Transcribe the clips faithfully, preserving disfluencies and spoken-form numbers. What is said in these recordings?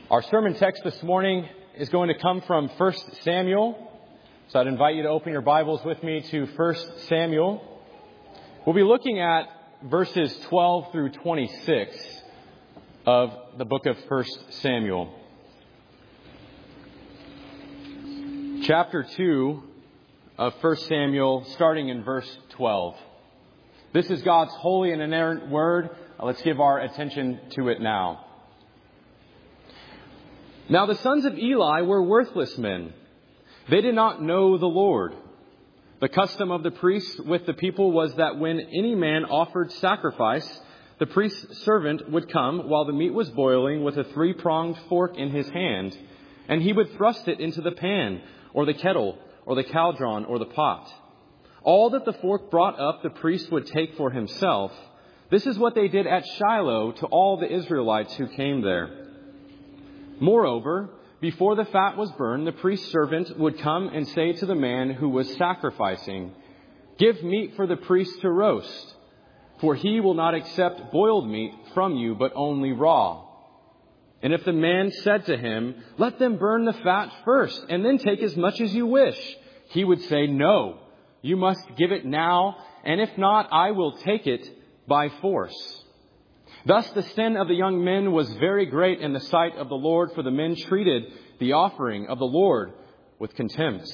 Our sermon text this morning is going to come from First Samuel. So I'd invite you to open your Bibles with me to First Samuel. We'll be looking at verses twelve through twenty-six of the book of First Samuel. Chapter two of First Samuel, starting in verse twelve. This is God's holy and inerrant word. Let's give our attention to it now. Now the sons of Eli were worthless men. They did not know the Lord. The custom of the priests with the people was that when any man offered sacrifice, the priest's servant would come while the meat was boiling with a three-pronged fork in his hand, and he would thrust it into the pan, or the kettle, or the cauldron, or the pot. All that the fork brought up, the priest would take for himself. This is what they did at Shiloh to all the Israelites who came there. Moreover, before the fat was burned, the priest's servant would come and say to the man who was sacrificing, "Give meat for the priest to roast, for he will not accept boiled meat from you, but only raw." And if the man said to him, "Let them burn the fat first, and then take as much as you wish," he would say, "No, you must give it now, and if not, I will take it by force." Thus the sin of the young men was very great in the sight of the Lord, for the men treated the offering of the Lord with contempt.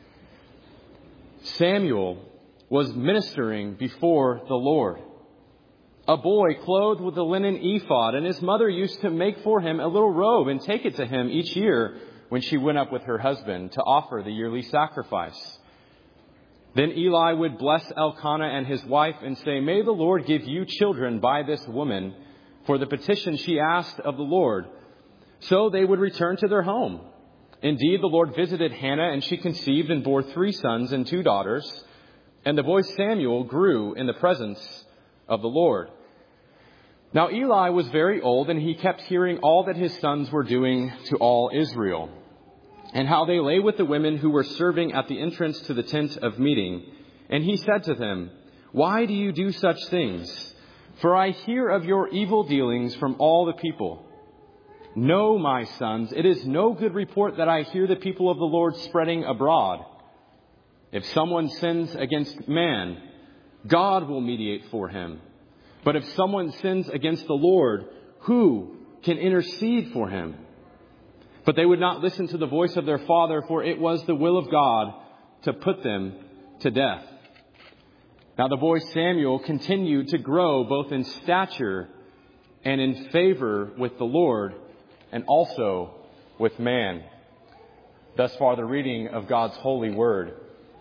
Samuel was ministering before the Lord, a boy clothed with a linen ephod, and his mother used to make for him a little robe and take it to him each year when she went up with her husband to offer the yearly sacrifice. Then Eli would bless Elkanah and his wife and say, "May the Lord give you children by this woman for the petition she asked of the Lord." So they would return to their home. Indeed, the Lord visited Hannah, and she conceived and bore three sons and two daughters. And the boy Samuel grew in the presence of the Lord. Now Eli was very old, and he kept hearing all that his sons were doing to all Israel, and how they lay with the women who were serving at the entrance to the tent of meeting. And he said to them, "Why do you do such things? For I hear of your evil dealings from all the people. No, my sons, it is no good report that I hear the people of the Lord spreading abroad. If someone sins against man, God will mediate for him. But if someone sins against the Lord, who can intercede for him?" But they would not listen to the voice of their father, for it was the will of God to put them to death. Now the boy Samuel continued to grow both in stature and in favor with the Lord and also with man. Thus far the reading of God's holy word.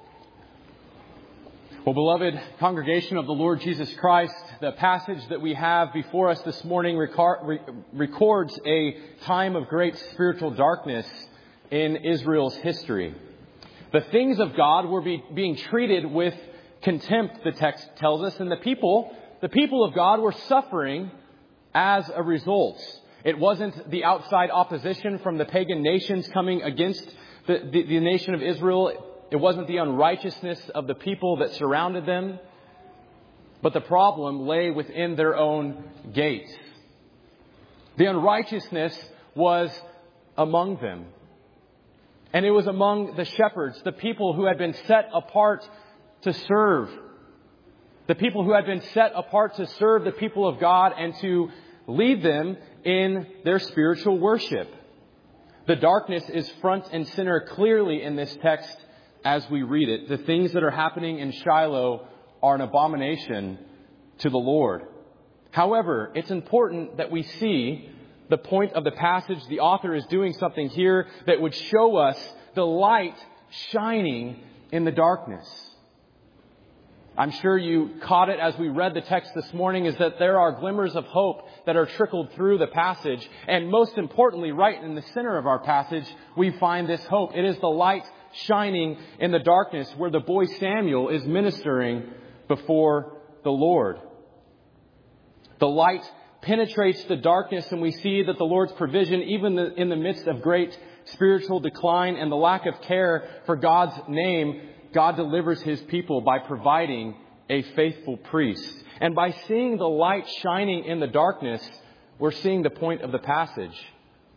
Well, beloved congregation of the Lord Jesus Christ, the passage that we have before us this morning records a time of great spiritual darkness in Israel's history. The things of God were be, being treated with contempt, the text tells us, and the people, the people of God were suffering as a result. It wasn't the outside opposition from the pagan nations coming against the, the, the nation of Israel. It wasn't the unrighteousness of the people that surrounded them, but the problem lay within their own gates. The unrighteousness was among them. And it was among the shepherds, the people who had been set apart to serve. The people who had been set apart to serve the people of God and to lead them in their spiritual worship. The darkness is front and center clearly in this text. As we read it, the things that are happening in Shiloh are an abomination to the Lord. However, it's important that we see the point of the passage. The author is doing something here that would show us the light shining in the darkness. I'm sure you caught it as we read the text this morning, is that there are glimmers of hope that are trickled through the passage. And most importantly, right in the center of our passage, we find this hope. It is the light shining in the darkness where the boy Samuel is ministering before the Lord. The light penetrates the darkness, and we see that the Lord's provision, even in the midst of great spiritual decline and the lack of care for God's name, God delivers his people by providing a faithful priest. And by seeing the light shining in the darkness, we're seeing the point of the passage.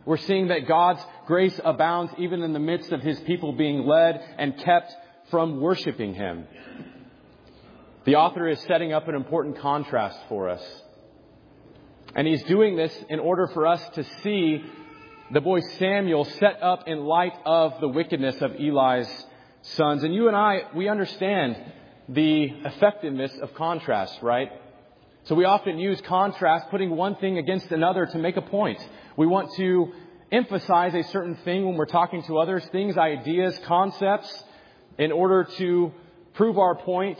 We're seeing that God's grace abounds even in the midst of His people being led and kept from worshiping Him. The author is setting up an important contrast for us. And he's doing this in order for us to see the boy Samuel set up in light of the wickedness of Eli's sons. And you and I, we understand the effectiveness of contrast, right? So we often use contrast, putting one thing against another to make a point. We want to emphasize a certain thing when we're talking to others, things, ideas, concepts, in order to prove our point.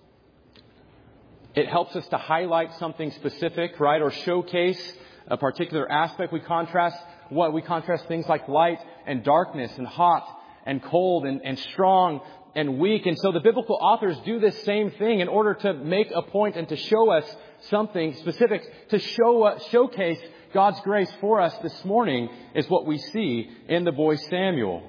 It helps us to highlight something specific, right? Or showcase a particular aspect. We contrast what? We contrast things like light and darkness and hot and cold and, and strong and weak. And so the biblical authors do this same thing in order to make a point and to show us something specific, to show uh, showcase God's grace for us this morning is what we see in the boy Samuel.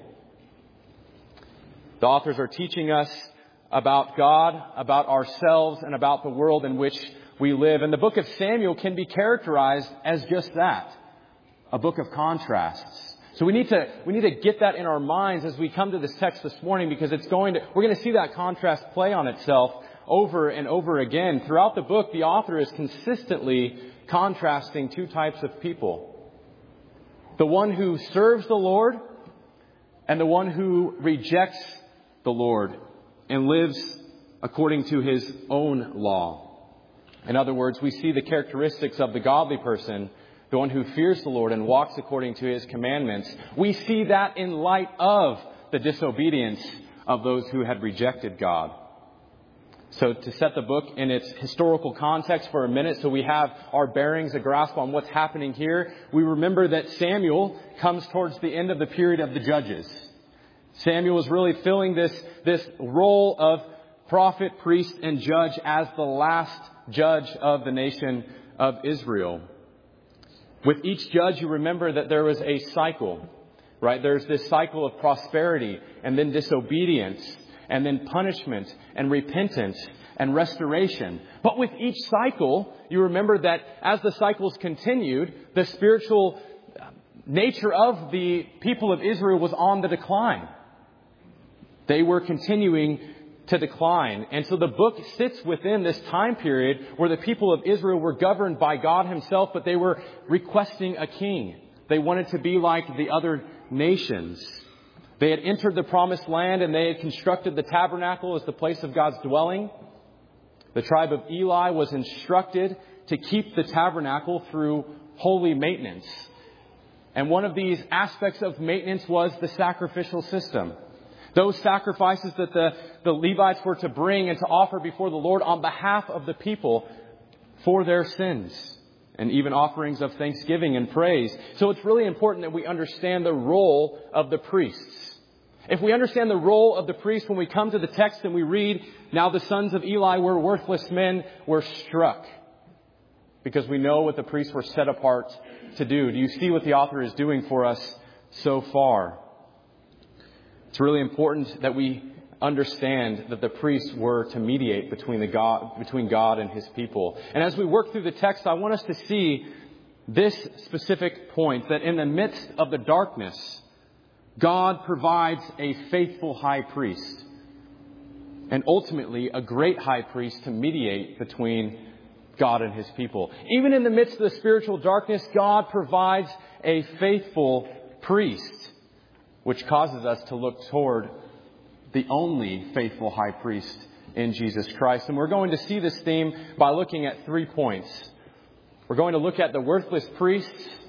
The authors are teaching us about God, about ourselves, and about the world in which we live. And the book of Samuel can be characterized as just that, a book of contrasts. So we need to we need to get that in our minds as we come to this text this morning, because it's going to we're going to see that contrast play on itself over and over again. Throughout the book, the author is consistently contrasting two types of people. The one who serves the Lord and the one who rejects the Lord and lives according to his own law. In other words, we see the characteristics of the godly person, the one who fears the Lord and walks according to His commandments. We see that in light of the disobedience of those who had rejected God. So to set the book in its historical context for a minute, so we have our bearings, a grasp on what's happening here, we remember that Samuel comes towards the end of the period of the Judges. Samuel is really filling this, this role of prophet, priest, and judge as the last judge of the nation of Israel. With each judge, you remember that there was a cycle, right? There's this cycle of prosperity and then disobedience and then punishment and repentance and restoration. But with each cycle, you remember that as the cycles continued, the spiritual nature of the people of Israel was on the decline. They were continuing to decline. And so the book sits within this time period where the people of Israel were governed by God Himself, but they were requesting a king. They wanted to be like the other nations. They had entered the promised land and they had constructed the tabernacle as the place of God's dwelling. The tribe of Eli was instructed to keep the tabernacle through holy maintenance. And one of these aspects of maintenance was the sacrificial system. Those sacrifices that the, the Levites were to bring and to offer before the Lord on behalf of the people for their sins. And even offerings of thanksgiving and praise. So it's really important that we understand the role of the priests. If we understand the role of the priest when we come to the text and we read, now the sons of Eli were worthless men, we're struck. Because we know what the priests were set apart to do. Do you see what the author is doing for us so far? It's really important that we understand that the priests were to mediate between the God, between God and His people. And as we work through the text, I want us to see this specific point, that in the midst of the darkness, God provides a faithful high priest. And ultimately, a great high priest to mediate between God and His people. Even in the midst of the spiritual darkness, God provides a faithful priest, which causes us to look toward the only faithful high priest in Jesus Christ. And we're going to see this theme by looking at three points. We're going to look at the worthless priests,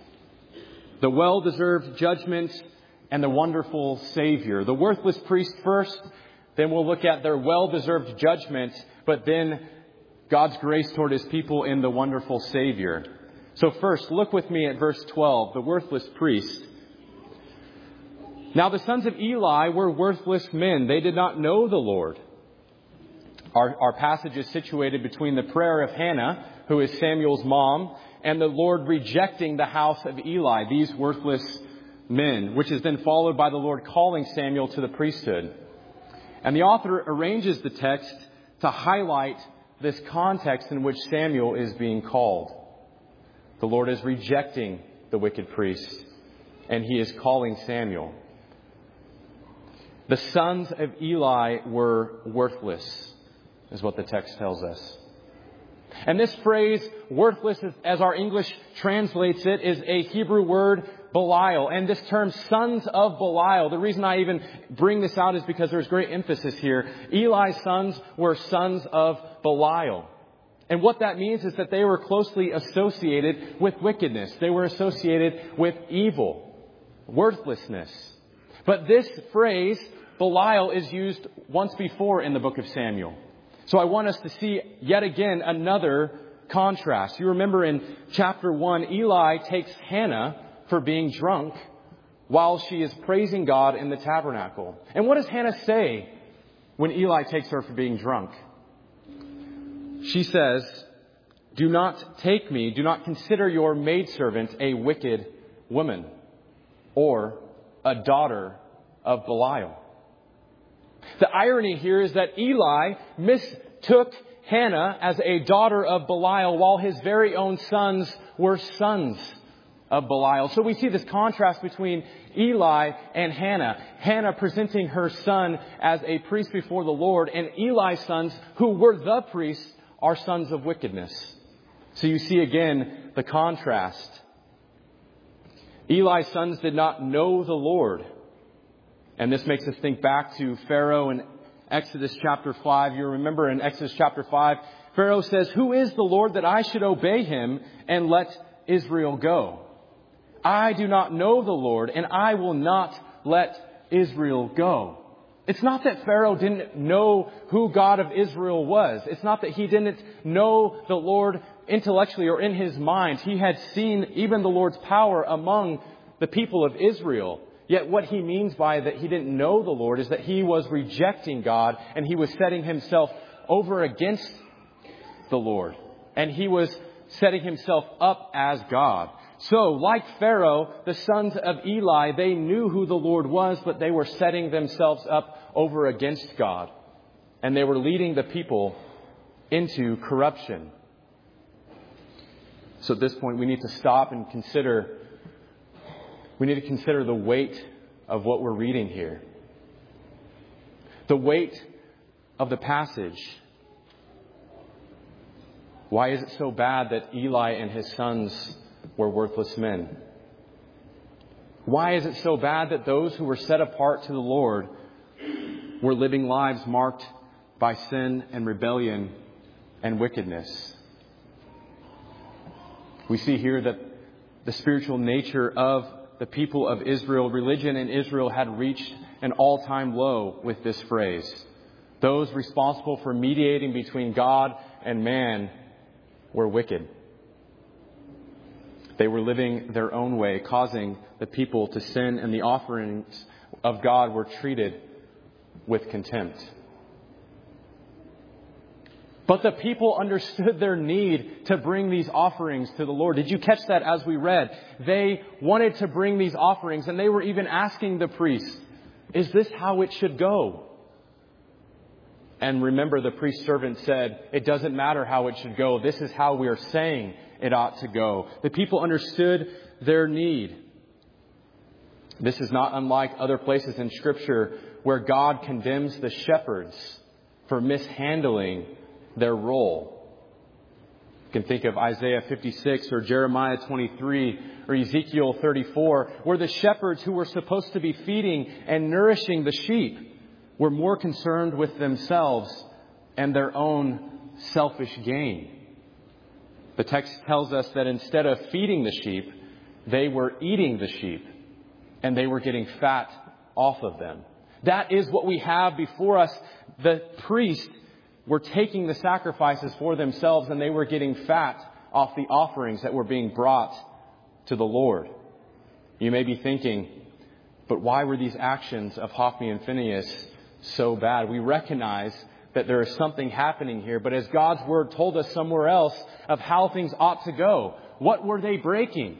the well-deserved judgment, and the wonderful Savior. The worthless priest first, then we'll look at their well-deserved judgment, but then God's grace toward His people in the wonderful Savior. So first, look with me at verse twelve, the worthless priest. Now the sons of Eli were worthless men. They did not know the Lord. Our, our passage is situated between the prayer of Hannah, who is Samuel's mom, and the Lord rejecting the house of Eli, these worthless men, which is then followed by the Lord calling Samuel to the priesthood. And the author arranges the text to highlight this context in which Samuel is being called. The Lord is rejecting the wicked priests. and he is calling Samuel. The sons of Eli were worthless, is what the text tells us. And this phrase, worthless, as our English translates it, is a Hebrew word, Belial. And this term, sons of Belial, the reason I even bring this out is because there's great emphasis here. Eli's sons were sons of Belial. And what that means is that they were closely associated with wickedness. They were associated with evil, worthlessness. But this phrase, Belial, is used once before in the book of Samuel. So I want us to see yet again another contrast. You remember in chapter one, Eli takes Hannah for being drunk while she is praising God in the tabernacle. And what does Hannah say when Eli takes her for being drunk? She says, "Do not take me, do not consider your maidservant a wicked woman or a daughter of Belial." The irony here is that Eli mistook Hannah as a daughter of Belial while his very own sons were sons of Belial. So we see this contrast between Eli and Hannah. Hannah presenting her son as a priest before the Lord, and Eli's sons, who were the priests, are sons of wickedness. So you see again the contrast. Eli's sons did not know the Lord. And this makes us think back to Pharaoh in Exodus chapter five. You remember in Exodus chapter five, Pharaoh says, "Who is the Lord that I should obey him and let Israel go? I do not know the Lord, and I will not let Israel go." It's not that Pharaoh didn't know who God of Israel was. It's not that he didn't know the Lord intellectually or in his mind. He had seen even the Lord's power among the people of Israel. Yet what he means by that he didn't know the Lord is that he was rejecting God and he was setting himself over against the Lord. And he was setting himself up as God. So, like Pharaoh, the sons of Eli, they knew who the Lord was, but they were setting themselves up over against God. And they were leading the people into corruption. So at this point, we need to stop and consider We need to consider the weight of what we're reading here. The weight of the passage. Why is it so bad that Eli and his sons were worthless men? Why is it so bad that those who were set apart to the Lord were living lives marked by sin and rebellion and wickedness? We see here that the spiritual nature of the people of Israel, religion in Israel, had reached an all-time low with this phrase. Those responsible for mediating between God and man were wicked. They were living their own way, causing the people to sin, and the offerings of God were treated with contempt. But the people understood their need to bring these offerings to the Lord. Did you catch that as we read? They wanted to bring these offerings, and they were even asking the priest, "Is this how it should go?" And remember, the priest servant said, "It doesn't matter how it should go. This is how we are saying it ought to go." The people understood their need. This is not unlike other places in Scripture where God condemns the shepherds for mishandling their role. You can think of Isaiah fifty-six or Jeremiah twenty-three or Ezekiel thirty-four, where the shepherds who were supposed to be feeding and nourishing the sheep were more concerned with themselves and their own selfish gain. The text tells us that instead of feeding the sheep, they were eating the sheep, and they were getting fat off of them. That is what we have before us. The priest were taking the sacrifices for themselves, and they were getting fat off the offerings that were being brought to the Lord. You may be thinking, but why were these actions of Hophni and Phinehas so bad? We recognize that there is something happening here, but as God's Word told us somewhere else of how things ought to go, what were they breaking?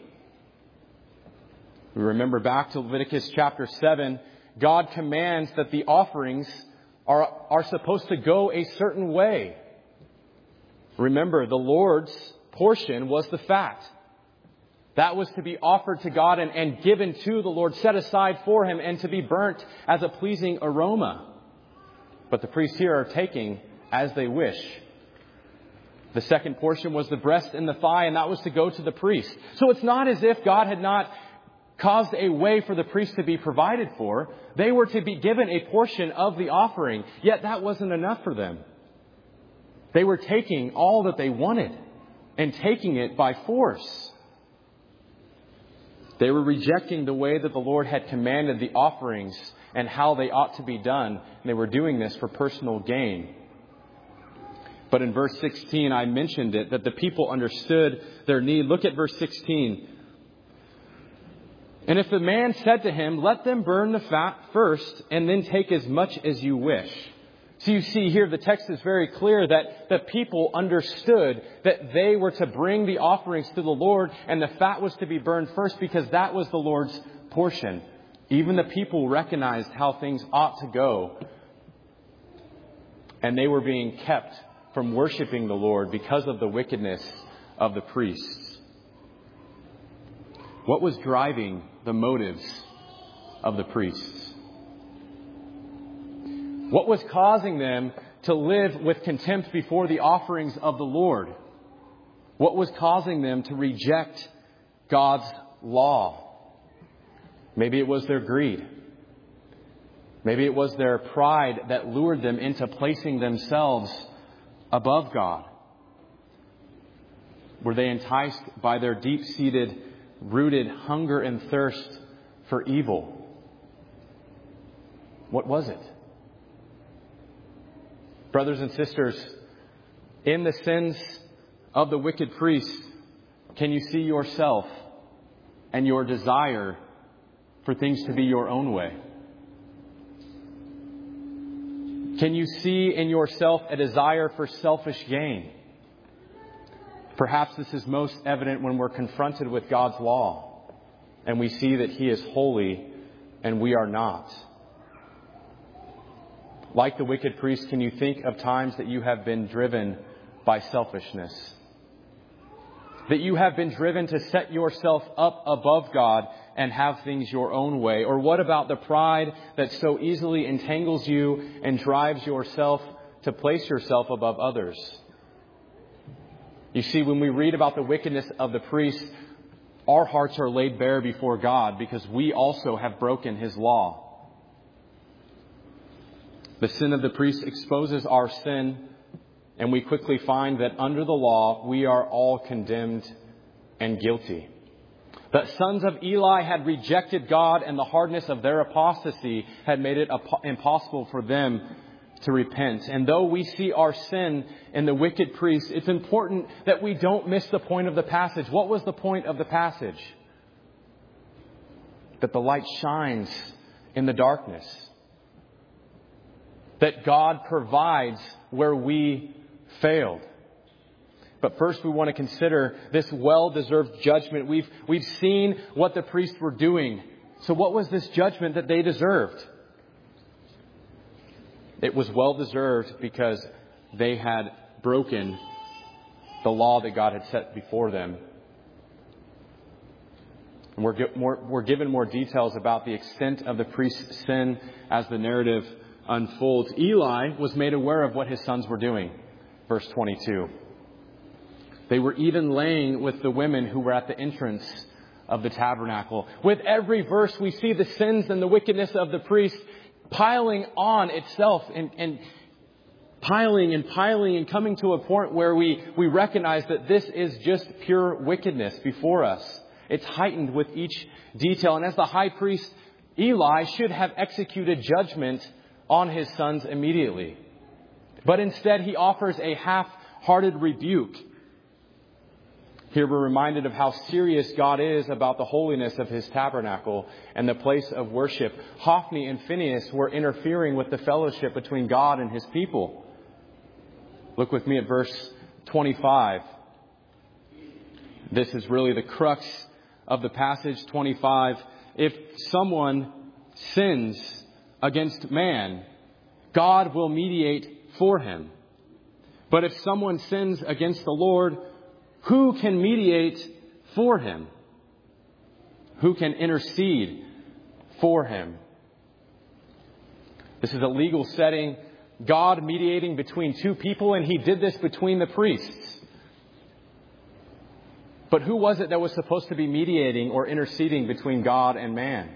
We remember back to Leviticus chapter seven, God commands that the offerings are, are supposed to go a certain way. Remember, the Lord's portion was the fat. That was to be offered to God and, and given to the Lord, set aside for Him, and to be burnt as a pleasing aroma. But the priests here are taking as they wish. The second portion was the breast and the thigh, and that was to go to the priest. So it's not as if God had not caused a way for the priest to be provided for. They were to be given a portion of the offering, yet that wasn't enough for them. They were taking all that they wanted and taking it by force. They were rejecting the way that the Lord had commanded the offerings and how they ought to be done. And they were doing this for personal gain. But in verse sixteen, I mentioned it, that the people understood their need. Look at verse sixteen. And if the man said to him, let them burn the fat first and then take as much as you wish. So you see here, the text is very clear that the people understood that they were to bring the offerings to the Lord and the fat was to be burned first because that was the Lord's portion. Even the people recognized how things ought to go. And they were being kept from worshiping the Lord because of the wickedness of the priests. What was driving the motives of the priests? What was causing them to live with contempt before the offerings of the Lord? What was causing them to reject God's law? Maybe it was their greed. Maybe it was their pride that lured them into placing themselves above God. Were they enticed by their deep-seated, rooted hunger and thirst for evil? What was it? Brothers and sisters, in the sins of the wicked priests, can you see yourself and your desire for things to be your own way? Can you see in yourself a desire for selfish gain? Perhaps this is most evident when we're confronted with God's law and we see that He is holy and we are not. Like the wicked priest, can you think of times that you have been driven by selfishness? That you have been driven to set yourself up above God and have things your own way? Or what about the pride that so easily entangles you and drives yourself to place yourself above others? You see, when we read about the wickedness of the priests, our hearts are laid bare before God because we also have broken His law. The sin of the priest exposes our sin, and we quickly find that under the law, we are all condemned and guilty. The sons of Eli had rejected God, and the hardness of their apostasy had made it impossible for them to repent. And though we see our sin in the wicked priests, it's important that we don't miss the point of the passage. What was the point of the passage? That the light shines in the darkness. That God provides where we failed. But first we want to consider this well-deserved judgment. We've, we've seen what the priests were doing. So what was this judgment that they deserved? It was well-deserved because they had broken the law that God had set before them. And we're, more, we're given more details about the extent of the priest's sin as the narrative unfolds. Eli was made aware of what his sons were doing. Verse twenty-two. They were even laying with the women who were at the entrance of the tabernacle. With every verse, we see the sins and the wickedness of the priest piling on itself and, and piling and piling and coming to a point where we, we recognize that this is just pure wickedness before us. It's heightened with each detail. And as the high priest, Eli should have executed judgment on his sons immediately. But instead, he offers a half-hearted rebuke. Here we're reminded of how serious God is about the holiness of His tabernacle and the place of worship. Hophni and Phinehas were interfering with the fellowship between God and His people. Look with me at verse twenty-five. This is really the crux of the passage, twenty-five. If someone sins against man, God will mediate for him. But if someone sins against the Lord, who can mediate for him? who can intercede for him. This is a legal setting, God mediating between two people, and he did this between the priests. But who was it that was supposed to be mediating or interceding between God and man?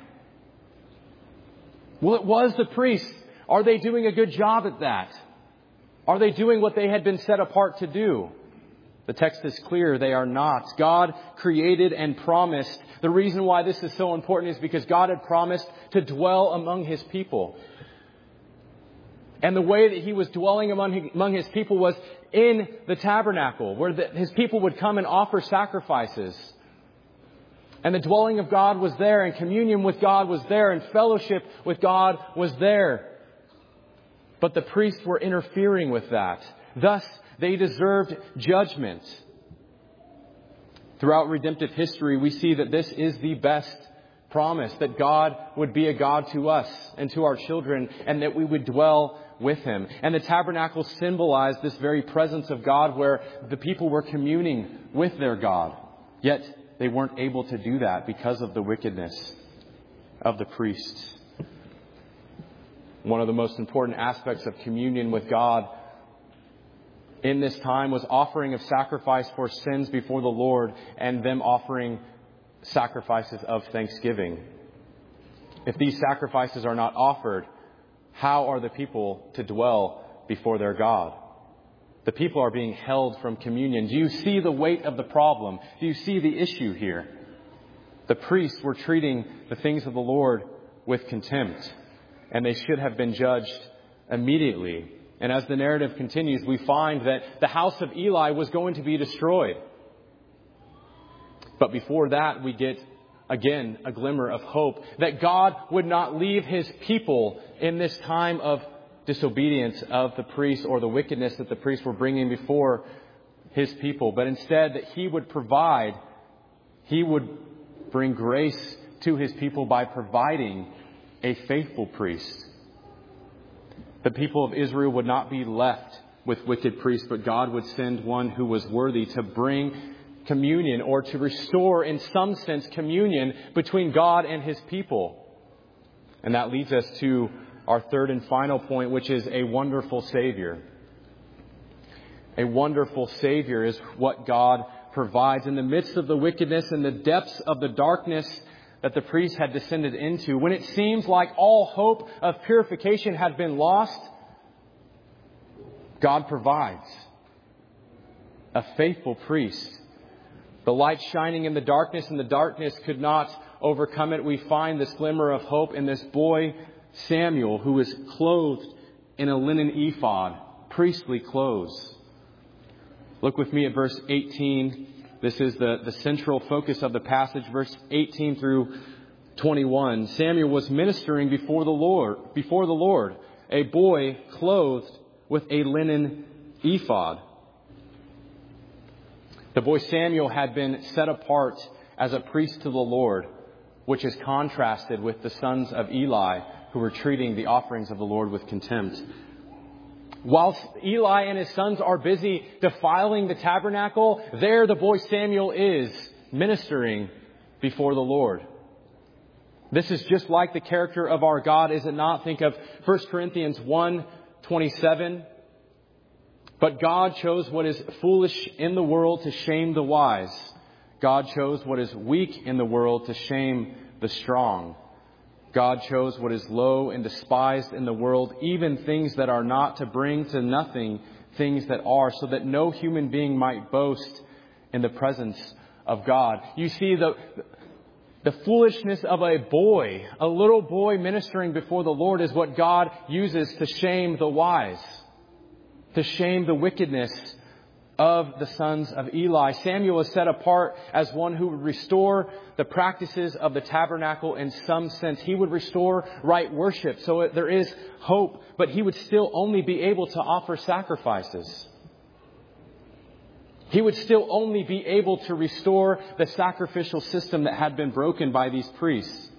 Well, it was the priests. Are they doing a good job at that? Are they doing what they had been set apart to do? The text is clear, they are not. God created and promised. The reason why this is so important is because God had promised to dwell among his people. And the way that he was dwelling among, among his people was in the tabernacle, where the, his people would come and offer sacrifices. And the dwelling of God was there, and communion with God was there, and fellowship with God was there. But the priests were interfering with that. Thus, they deserved judgment. Throughout redemptive history, we see that this is the best promise, that God would be a God to us and to our children, and that we would dwell with him. And the tabernacle symbolized this very presence of God, where the people were communing with their God. Yet they weren't able to do that because of the wickedness of the priests. One of the most important aspects of communion with God in this time was offering of sacrifice for sins before the Lord, and them offering sacrifices of thanksgiving. If these sacrifices are not offered, how are the people to dwell before their God? The people are being held from communion. Do you see the weight of the problem? Do you see the issue here? The priests were treating the things of the Lord with contempt, and they should have been judged immediately. And as the narrative continues, we find that the house of Eli was going to be destroyed. But before that, we get, again, a glimmer of hope that God would not leave his people in this time of disobedience of the priests, or the wickedness that the priests were bringing before his people. But instead, that he would provide, he would bring grace to his people by providing a faithful priest. The people of Israel would not be left with wicked priests, but God would send one who was worthy to bring communion, or to restore, in some sense, communion between God and his people. And that leads us to our third and final point, which is a wonderful Savior. A wonderful Savior is what God provides in the midst of the wickedness and the depths of the darkness that the priests had descended into. When it seems like all hope of purification had been lost, God provides a faithful priest. The light shining in the darkness, and the darkness could not overcome it. We find this glimmer of hope in this boy, Samuel, who is clothed in a linen ephod, priestly clothes. Look with me at verse eighteen. This is the, the central focus of the passage, verse eighteen through twenty-one. Samuel was ministering before the Lord, before the Lord, a boy clothed with a linen ephod. The boy Samuel had been set apart as a priest to the Lord, which is contrasted with the sons of Eli, who were treating the offerings of the Lord with contempt. Whilst Eli and his sons are busy defiling the tabernacle, there the boy Samuel is ministering before the Lord. This is just like the character of our God, is it not? Think of First Corinthians one twenty-seven. But God chose what is foolish in the world to shame the wise. God chose what is weak in the world to shame the strong. God chose what is low and despised in the world, even things that are not, to bring to nothing things that are, so that no human being might boast in the presence of God. You see, the, the foolishness of a boy, a little boy ministering before the Lord, is what God uses to shame the wise, to shame the wickedness of the sons of Eli. Samuel is set apart as one who would restore the practices of the tabernacle in some sense. He would restore right worship. So there is hope, but he would still only be able to offer sacrifices. He would still only be able to restore the sacrificial system that had been broken by these priests.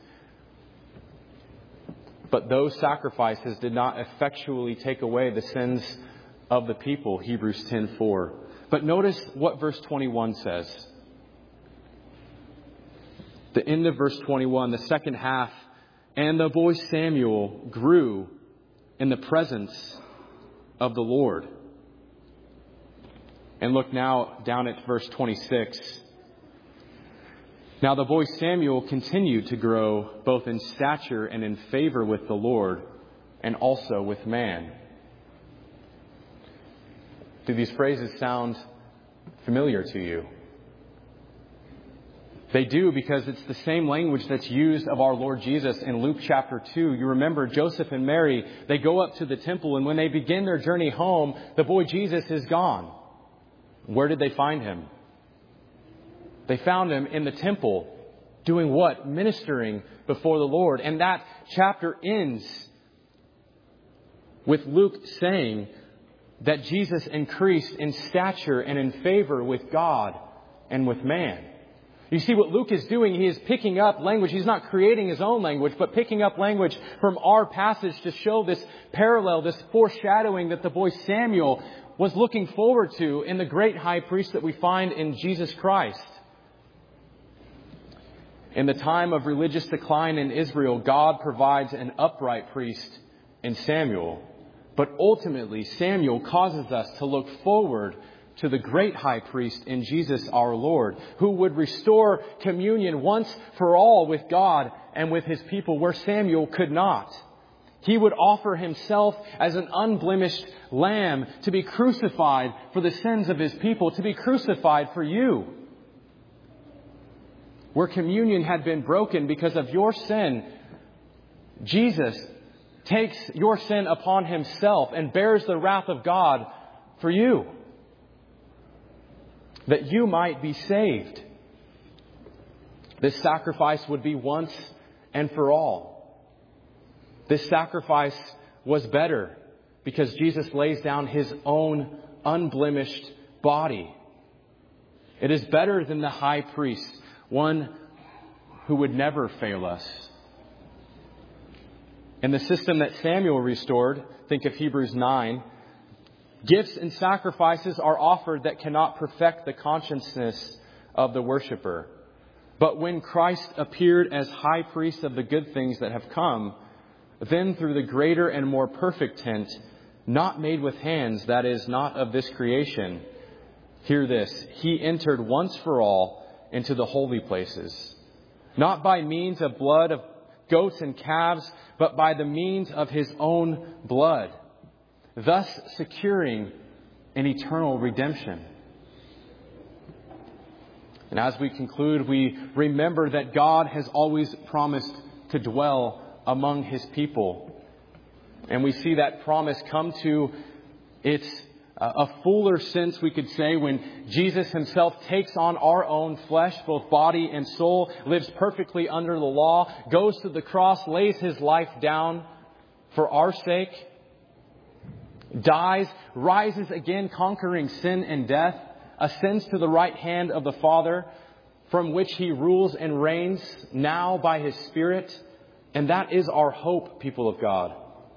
But those sacrifices did not effectually take away the sins of the people, Hebrews ten four. But notice what verse twenty-one says. the end of verse twenty-one, the second half, and the boy Samuel grew in the presence of the Lord. And look now down at verse twenty-six. Now the boy Samuel continued to grow both in stature and in favor with the Lord and also with man. Do these phrases sound familiar to you? They do, because it's the same language that's used of our Lord Jesus in Luke chapter two. You remember Joseph and Mary, they go up to the temple, and when they begin their journey home, the boy Jesus is gone. Where did they find him? They found him in the temple. Doing what? Ministering before the Lord. And that chapter ends with Luke saying that Jesus increased in stature and in favor with God and with man. You see, what Luke is doing, he is picking up language. He's not creating his own language, but picking up language from our passage to show this parallel, this foreshadowing that the boy Samuel was looking forward to in the great high priest that we find in Jesus Christ. In the time of religious decline in Israel, God provides an upright priest in Samuel. But ultimately, Samuel causes us to look forward to the great high priest in Jesus our Lord, who would restore communion once for all with God and with his people where Samuel could not. He would offer himself as an unblemished lamb to be crucified for the sins of his people, to be crucified for you. Where communion had been broken because of your sin, Jesus takes your sin upon himself and bears the wrath of God for you, that you might be saved. This sacrifice would be once and for all. This sacrifice was better because Jesus lays down his own unblemished body. It is better than the high priest, one who would never fail us. In the system that Samuel restored, think of Hebrews nine, gifts and sacrifices are offered that cannot perfect the consciousness of the worshiper. But when Christ appeared as high priest of the good things that have come, then through the greater and more perfect tent, not made with hands, that is, not of this creation, hear this, he entered once for all into the holy places, not by means of blood of goats and calves, but by the means of his own blood, thus securing an eternal redemption. And as we conclude, we remember that God has always promised to dwell among his people. And we see that promise come to its uh, a fuller sense, we could say, when Jesus himself takes on our own flesh, both body and soul, lives perfectly under the law, goes to the cross, lays his life down for our sake, dies, rises again, conquering sin and death, ascends to the right hand of the Father, from which he rules and reigns now by his Spirit. And that is our hope, people of God.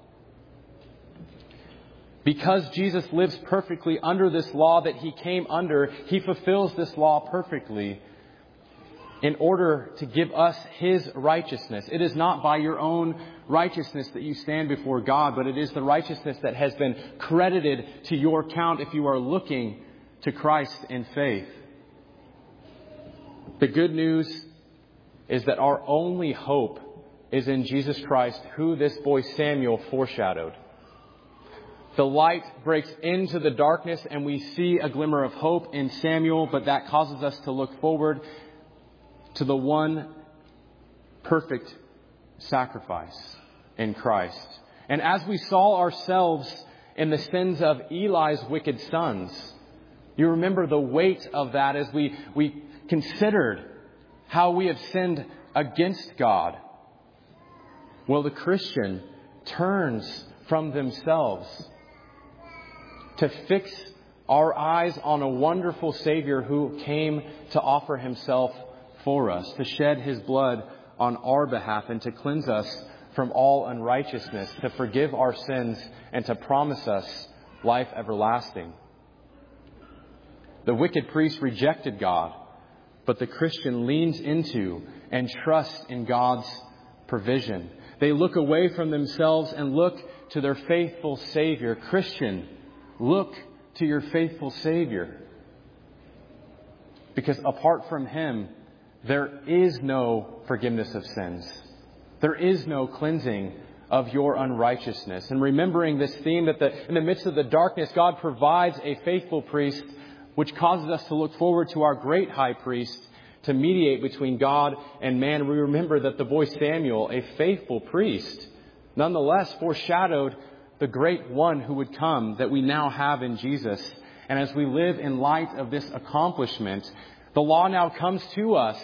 Because Jesus lives perfectly under this law that he came under, he fulfills this law perfectly in order to give us his righteousness. It is not by your own righteousness that you stand before God, but it is the righteousness that has been credited to your account if you are looking to Christ in faith. The good news is that our only hope is in Jesus Christ, who this boy Samuel foreshadowed. The light breaks into the darkness and we see a glimmer of hope in Samuel, but that causes us to look forward to the one perfect sacrifice in Christ. And as we saw ourselves in the sins of Eli's wicked sons, you remember the weight of that as we, we considered how we have sinned against God. Well, the Christian turns from themselves to fix our eyes on a wonderful Savior who came to offer himself for us, to shed his blood on our behalf and to cleanse us from all unrighteousness, to forgive our sins and to promise us life everlasting. The wicked priest rejected God, but the Christian leans into and trusts in God's provision. They look away from themselves and look to their faithful Savior. Christian, look to your faithful Savior. Because apart from Him, there is no forgiveness of sins. There is no cleansing of your unrighteousness. And remembering this theme that the, in the midst of the darkness, God provides a faithful priest, which causes us to look forward to our great high priest to mediate between God and man. We remember that the boy Samuel, a faithful priest, nonetheless foreshadowed the great one who would come that we now have in Jesus. And as we live in light of this accomplishment, the law now comes to us,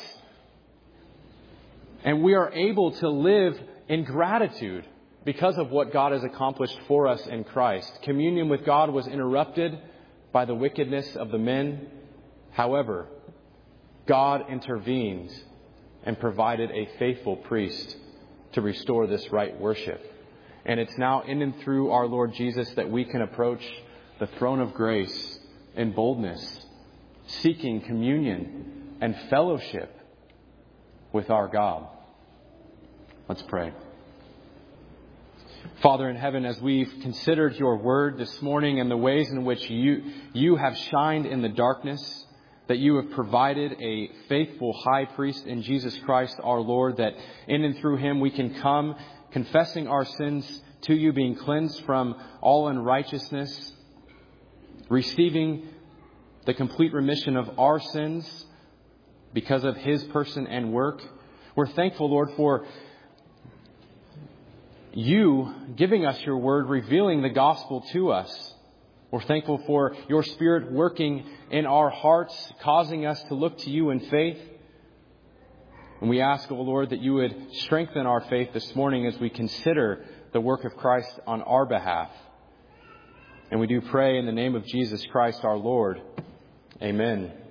and we are able to live in gratitude because of what God has accomplished for us in Christ. Communion with God was interrupted by the wickedness of the men. However, God intervened and provided a faithful priest to restore this right worship. And it's now in and through our Lord Jesus that we can approach the throne of grace in boldness, seeking communion and fellowship with our God. Let's pray. Father in heaven, as we've considered your word this morning and the ways in which you, you have shined in the darkness, that you have provided a faithful high priest in Jesus Christ our Lord, that in and through him we can come confessing our sins to you, being cleansed from all unrighteousness, receiving the complete remission of our sins because of his person and work. We're thankful, Lord, for you giving us your word, revealing the gospel to us. We're thankful for your Spirit working in our hearts, causing us to look to you in faith. And we ask, O Lord, that you would strengthen our faith this morning as we consider the work of Christ on our behalf. And we do pray in the name of Jesus Christ our Lord. Amen.